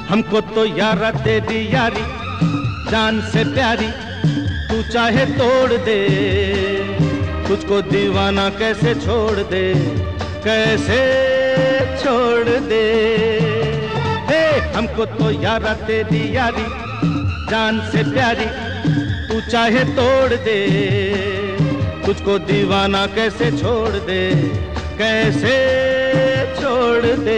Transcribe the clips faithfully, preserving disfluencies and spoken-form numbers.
हमको तो यारा तेरी यारी जान से प्यारी, तू चाहे तोड़ दे, तुझको दीवाना कैसे छोड़ दे, कैसे छोड़ दे। हे हमको तो यारा तेरी यारी जान से प्यारी, तू चाहे तोड़ दे, तुझको दीवाना कैसे छोड़ दे, कैसे छोड़ दे।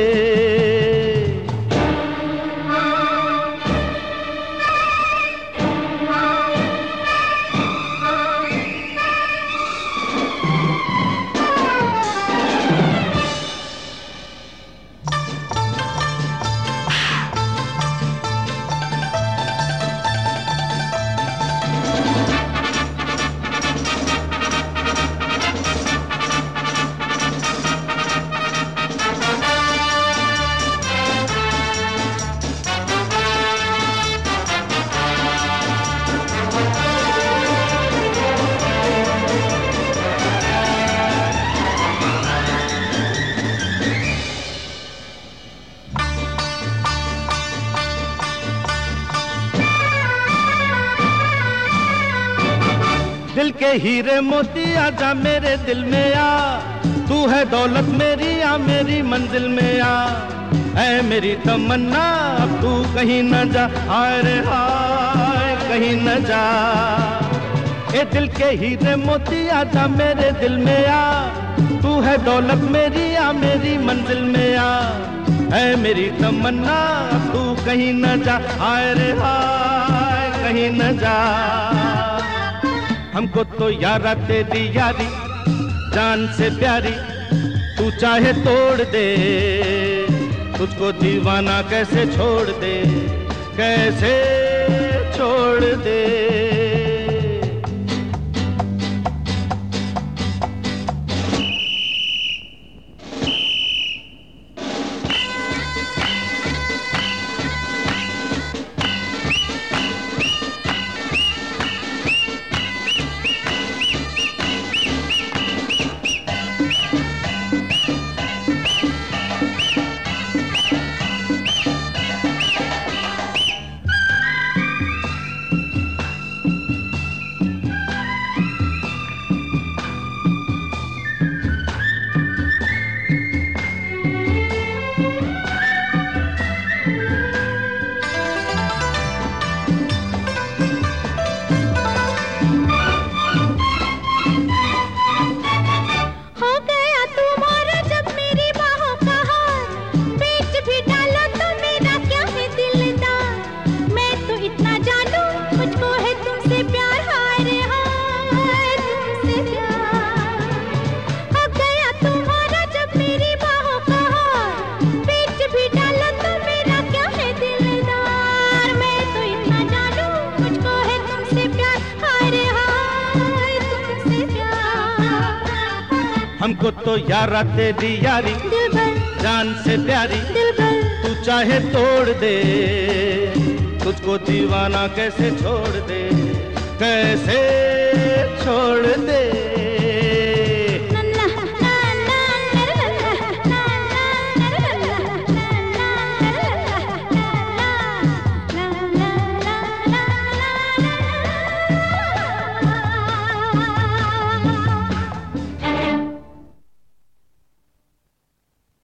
दिल के हीरे मोती आजा मेरे दिल में आ, तू है दौलत मेरी आ मेरी मंजिल में आ, ऐ मेरी तमन्ना अब तू कहीं न जा, हाय रे हाय कहीं न जा। ए दिल के हीरे मोती आजा मेरे दिल में आ, तू है दौलत मेरी आ मेरी मंजिल में आ, ऐ मेरी तमन्ना अब तू कहीं न जा, हाय रे हाय कहीं न जा। हमको तो यारा तेरी यारी जान से प्यारी, तू चाहे तोड़ दे, तुझको दीवाना कैसे छोड़ दे, कैसे छोड़ दे। हमको तो यारा तेरी यारी जान से प्यारी, तू चाहे तोड़ दे, तुझको दीवाना कैसे छोड़ दे, कैसे